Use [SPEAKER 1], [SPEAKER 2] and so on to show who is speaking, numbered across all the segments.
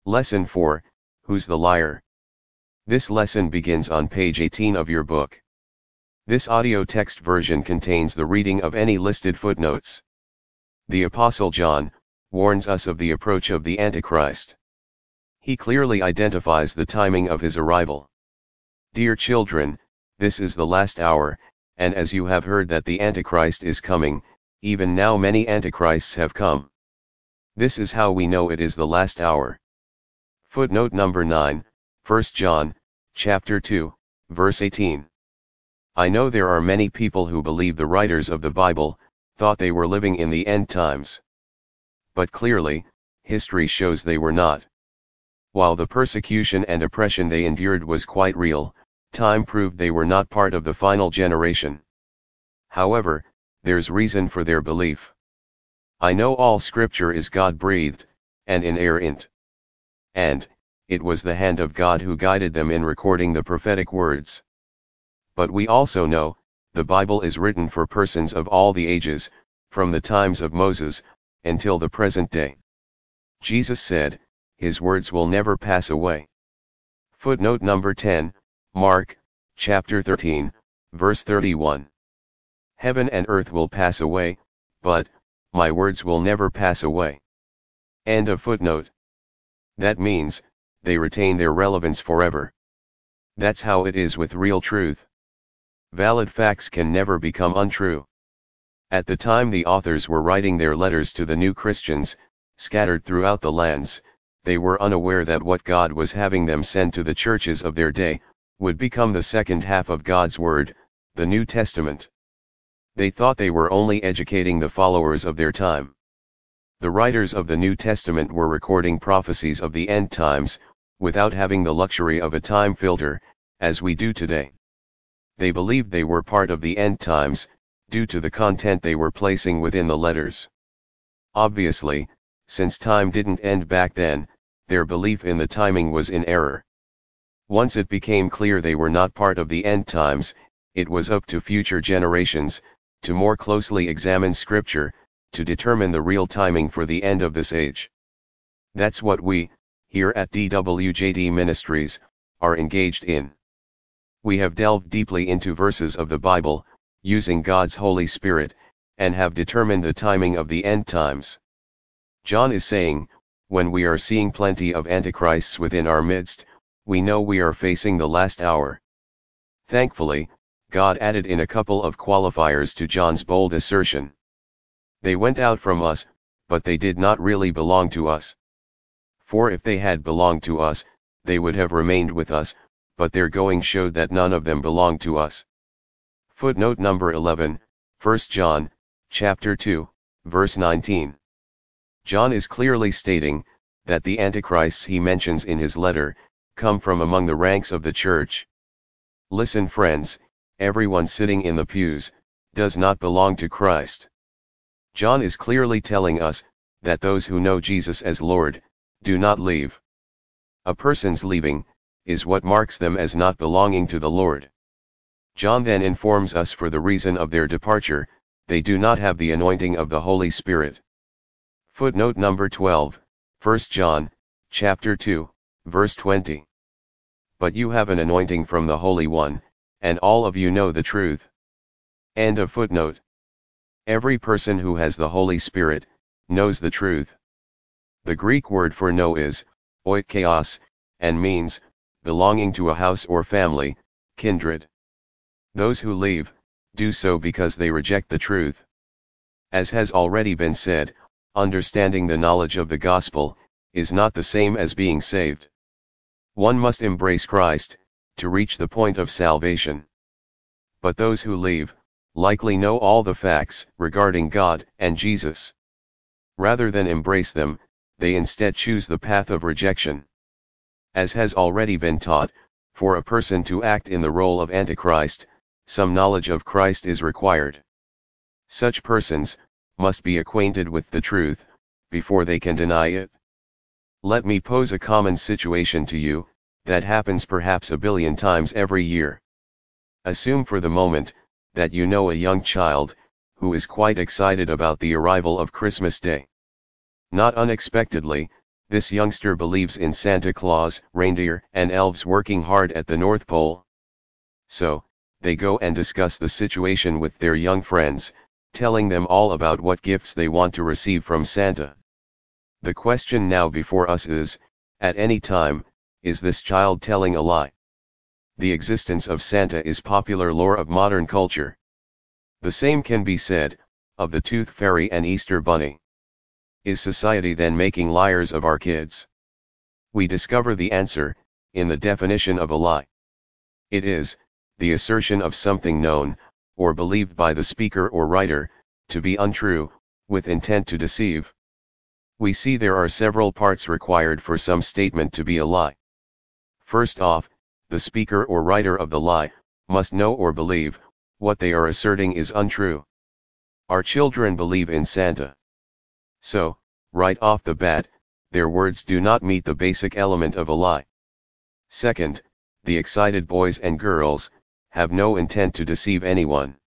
[SPEAKER 1] Lesson 4, Who's the Liar? This lesson begins on page 18 of your book. This audio text version contains the reading of any listed footnotes. The Apostle John warns us of the approach of the Antichrist. He clearly identifies the timing of his arrival. Dear children, this is the last hour, and as you have heard that the Antichrist is coming, even now many Antichrists have come. This is how we know it is the last hour. Footnote number 9, 1 John, chapter 2, verse 18. I know there are many people who believe the writers of the Bible thought they were living in the end times. But clearly, history shows they were not. While the persecution and oppression they endured was quite real, time proved they were not part of the final generation. However, there's reason for their belief. I know all scripture is God-breathed, and inerrant. And, it was the hand of God who guided them in recording the prophetic words. But we also know, the Bible is written for persons of all the ages, from the times of Moses, until the present day. Jesus said, His words will never pass away. Footnote number 10, Mark, chapter 13, verse 31. Heaven and earth will pass away, but, my words will never pass away. End of footnote. That means, they retain their relevance forever. That's how it is with real truth. Valid facts can never become untrue. At the time the authors were writing their letters to the new Christians, scattered throughout the lands, they were unaware that what God was having them send to the churches of their day, would become the second half of God's Word, the New Testament. They thought they were only educating the followers of their time. The writers of the New Testament were recording prophecies of the end times, without having the luxury of a time filter, as we do today. They believed they were part of the end times, due to the content they were placing within the letters. Obviously, since time didn't end back then, their belief in the timing was in error. Once it became clear they were not part of the end times, it was up to future generations, to more closely examine Scripture, to determine the real timing for the end of this age. That's what we, here at DWJD Ministries, are engaged in. We have delved deeply into verses of the Bible, using God's Holy Spirit, and have determined the timing of the end times. John is saying, when we are seeing plenty of antichrists within our midst, we know we are facing the last hour. Thankfully, God added in a couple of qualifiers to John's bold assertion. They went out from us, but they did not really belong to us. For if they had belonged to us, they would have remained with us, but their going showed that none of them belonged to us. Footnote number 11, 1 John, chapter 2, verse 19. John is clearly stating, that the antichrists he mentions in his letter, come from among the ranks of the church. Listen friends, everyone sitting in the pews, does not belong to Christ. John is clearly telling us, that those who know Jesus as Lord, do not leave. A person's leaving, is what marks them as not belonging to the Lord. John then informs us for the reason of their departure, they do not have the anointing of the Holy Spirit. Footnote number 12, 1 John, chapter 2, verse 20. But you have an anointing from the Holy One, and all of you know the truth. End of footnote. Every person who has the Holy Spirit, knows the truth. The Greek word for know is, oikos, and means, belonging to a house or family, kindred. Those who leave, do so because they reject the truth. As has already been said, understanding the knowledge of the gospel, is not the same as being saved. One must embrace Christ, to reach the point of salvation. But those who leave, likely know all the facts regarding God and Jesus. Rather than embrace them, they instead choose the path of rejection. As has already been taught, for a person to act in the role of Antichrist, some knowledge of Christ is required. Such persons must be acquainted with the truth, before they can deny it. Let me pose a common situation to you, that happens perhaps a billion times every year. Assume for the moment, that you know a young child, who is quite excited about the arrival of Christmas Day. Not unexpectedly, This youngster believes in Santa Claus, reindeer, and elves working hard at the North Pole. So, they go and discuss the situation with their young friends, telling them all about what gifts they want to receive from Santa. The question now before us is, at any time, is this child telling a lie? The existence of Santa is popular lore of modern culture. The same can be said of the Tooth Fairy and Easter Bunny. Is society then making liars of our kids? We discover the answer in the definition of a lie. It is the assertion of something known or believed by the speaker or writer to be untrue, with intent to deceive. We see there are several parts required for some statement to be a lie. First off, the speaker or writer of the lie must know or believe what they are asserting is untrue. Our children believe in Santa. So, right off the bat, their words do not meet the basic element of a lie. Second, the excited boys and girls have no intent to deceive anyone.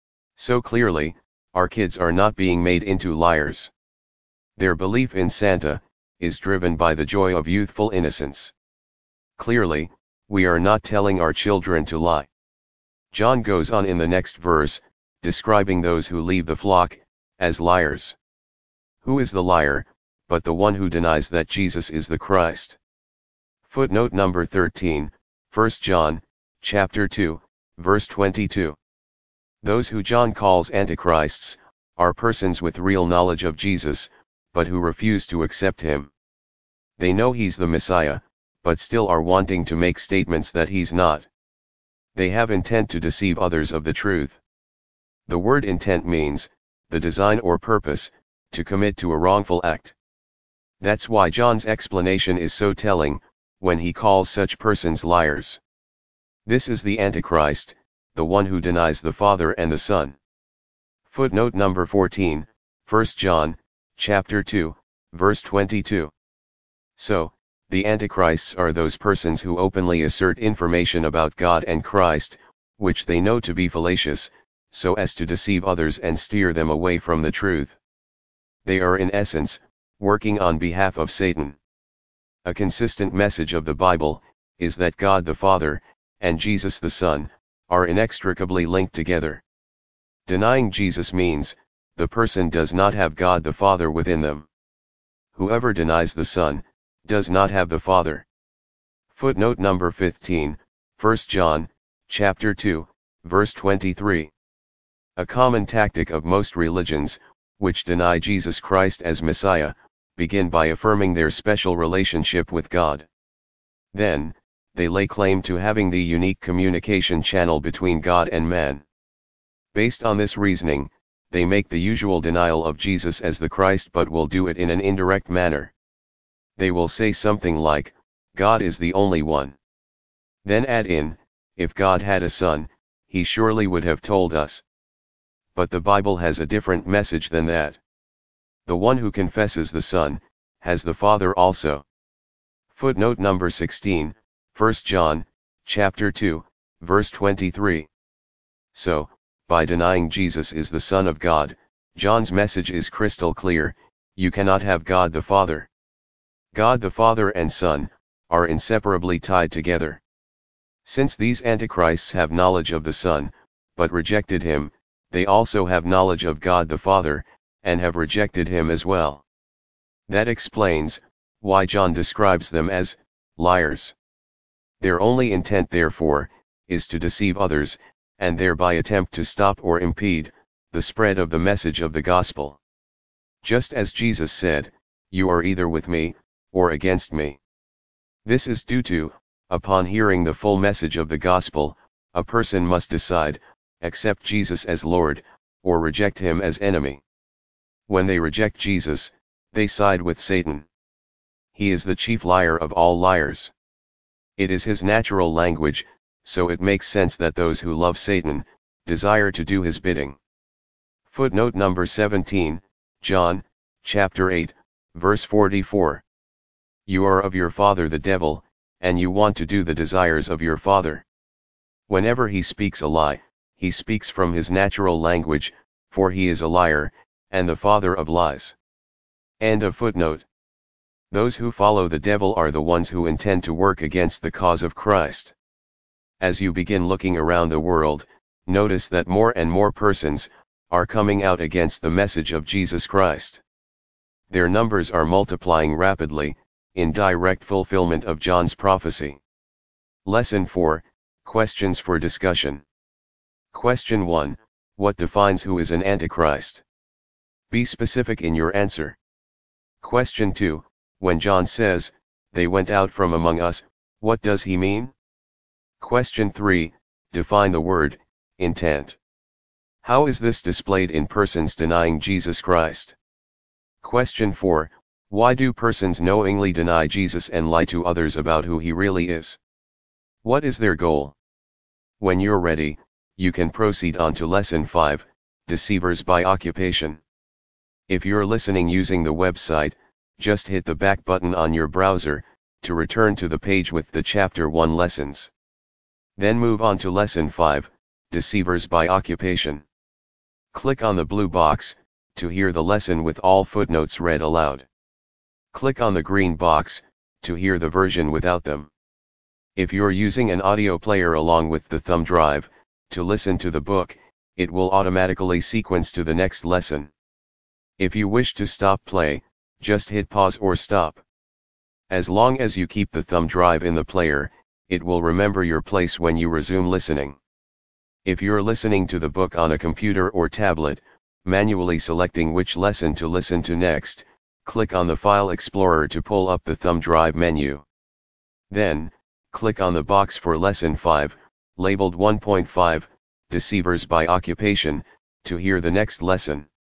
[SPEAKER 1] So clearly, our kids are not being made into liars. Their belief in Santa is driven by the joy of youthful innocence. Clearly, we are not telling our children to lie. John goes on in the next verse, describing those who leave the flock as liars. Who is the liar, but the one who denies that Jesus is the Christ? Footnote number 13, 1 John, chapter 2, verse 22. Those who John calls antichrists are persons with real knowledge of Jesus, but who refuse to accept him. They know he's the Messiah, but still are wanting to make statements that he's not. They have intent to deceive others of the truth. The word intent means the design or purpose to commit to a wrongful act. That's why John's explanation is so telling when he calls such persons liars. This is the Antichrist, the one who denies the Father and the Son. Footnote number 14, 1 John, chapter 2, verse 22. So, the Antichrists are those persons who openly assert information about God and Christ, which they know to be fallacious, so as to deceive others and steer them away from the truth. They are in essence, working on behalf of Satan. A consistent message of the Bible is that God the Father and Jesus the Son are inextricably linked together. Denying Jesus means the person does not have God the Father within them. Whoever denies the Son does not have the Father. Footnote number 15, 1 John, chapter 2, verse 23. A common tactic of most religions, which deny Jesus Christ as Messiah, begin by affirming their special relationship with God. Then, they lay claim to having the unique communication channel between God and man. Based on this reasoning, they make the usual denial of Jesus as the Christ, but will do it in an indirect manner. They will say something like, God is the only one. Then add in, if God had a son, he surely would have told us. But the Bible has a different message than that. The one who confesses the Son has the Father also. Footnote number 16, 1 John, chapter 2, verse 23. So, by denying Jesus is the Son of God, John's message is crystal clear: you cannot have God the Father. God the Father and Son are inseparably tied together. Since these antichrists have knowledge of the Son, but rejected him, they also have knowledge of God the Father, and have rejected him as well. That explains why John describes them as liars. Their only intent, therefore, is to deceive others, and thereby attempt to stop or impede the spread of the message of the gospel. Just as Jesus said, "You are either with me, or against me." This is due to, upon hearing the full message of the gospel, a person must decide, accept Jesus as Lord, or reject him as enemy. When they reject Jesus, they side with Satan. He is the chief liar of all liars. It is his natural language, so it makes sense that those who love Satan desire to do his bidding. Footnote number 17, John, chapter 8, verse 44. You are of your father the devil, and you want to do the desires of your father. Whenever he speaks a lie, he speaks from his natural language, for he is a liar, and the father of lies. End of footnote. Those who follow the devil are the ones who intend to work against the cause of Christ. As you begin looking around the world, notice that more and more persons are coming out against the message of Jesus Christ. Their numbers are multiplying rapidly, in direct fulfillment of John's prophecy. Lesson 4, Questions for Discussion. Question 1, What defines who is an Antichrist? Be specific in your answer. Question 2, When John says, "They went out from among us," what does he mean? Question 3, Define the word, intent. How is this displayed in persons denying Jesus Christ? Question 4, Why do persons knowingly deny Jesus and lie to others about who he really is? What is their goal? When you're ready, you can proceed on to Lesson 5, Deceivers by Occupation. If you're listening using the website, just hit the back button on your browser, to return to the page with the Chapter 1 lessons. Then move on to Lesson 5, Deceivers by Occupation. Click on the blue box, to hear the lesson with all footnotes read aloud. Click on the green box, to hear the version without them. If you're using an audio player along with the thumb drive, to listen to the book, it will automatically sequence to the next lesson. If you wish to stop play, just hit pause or stop. As long as you keep the thumb drive in the player, it will remember your place when you resume listening. If you're listening to the book on a computer or tablet, manually selecting which lesson to listen to next, click on the File Explorer to pull up the thumb drive menu. Then, click on the box for Lesson 5, labeled 1.5, Deceivers by Occupation, to hear the next lesson.